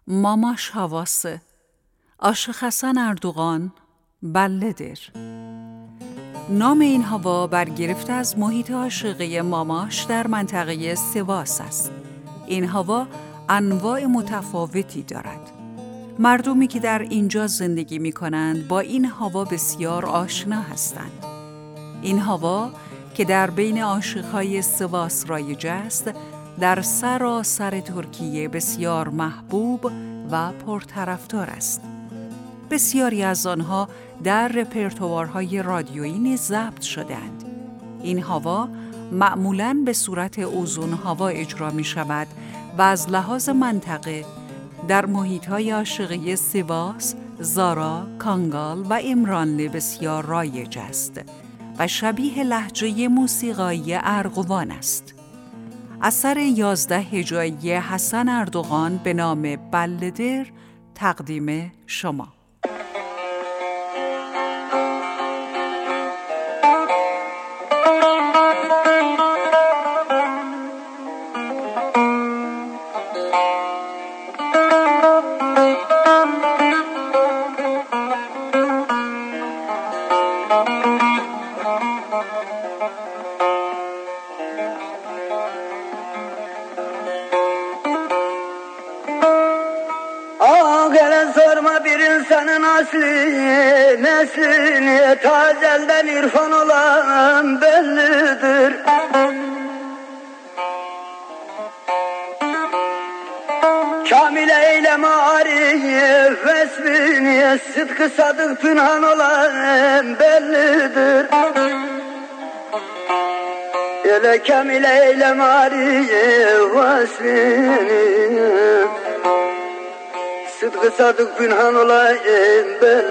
Mamaş havası. Aşık Hasan Erdoğan bellidir. نام این هوا برگرفته از محیط عاشقی ماماش در منطقه سواس است. این هوا انواع متفاوتی دارد. مردمی که در اینجا زندگی می کنند با این هوا بسیار آشنا هستند. این هوا که در بین عاشقهای سواس رایج است، در سراسر ترکیه بسیار محبوب و پرطرفدار است. بسیاری از آنها در رپرتوارهای رادیویی نیز ضبط شده‌اند. این هوا معمولاً به صورت اوزون هوا اجرا می شود و از لحاظ منطقه در محیط‌های عاشقی سواس، زارا، کانگال و امرانلی بسیار رایج است و شبیه لهجه موسیقایی ارغوان است. اثر 11 هجایی حسن اردوغان به نام bellidir تقدیم شما. Sorma bir insanın asli, neslini, tazelden irfan olan bellidir. Kamil eyleme arif, vesbini, sıdkı sadık pünhan olan bellidir. Öyle kamil eyleme arif, vesbini, sıdkı sadık pünhan olayım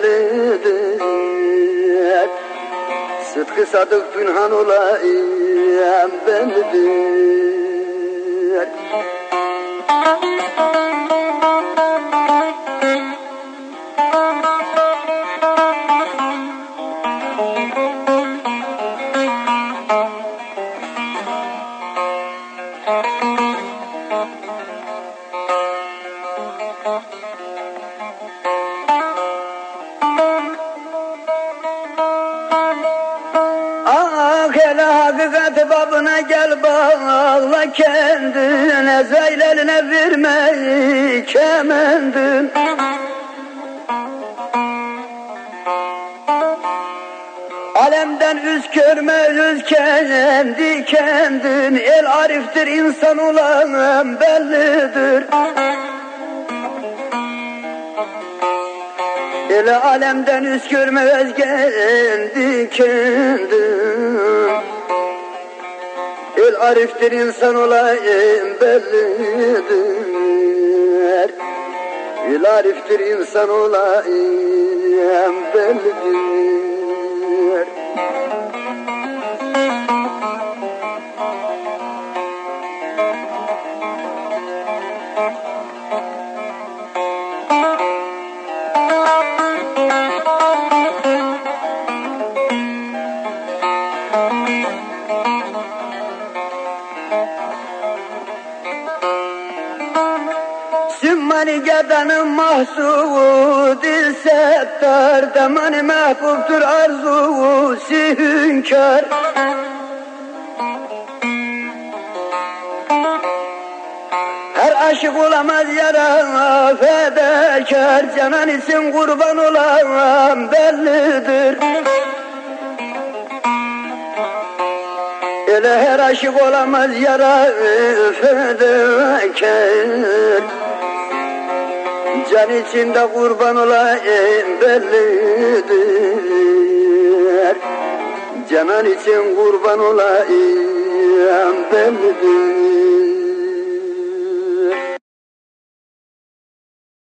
bellidir. Sıdkı sadık pünhan olayım bellidir. Hele hakikat babına gel bağla kendine, zeyleline vermeyi kemendin. Alemden üz görme üz kendi kendin, el ariftir insan olan bellidir. Ele alemden üz görme öz kendi kendin, el ariftir insan olayım bellidir. El ariftir insan olayım bellidir. Sümmani gerdanın mahsudi settar, damani mahbubtur arzu hünkâr. Her aşık olamaz yara fedakar, canan için kurban olan bellidir. Öyle her aşık olamaz yara fedakar, can içinde kurban olayım bellidir. Canan için kurban olayım bellidir.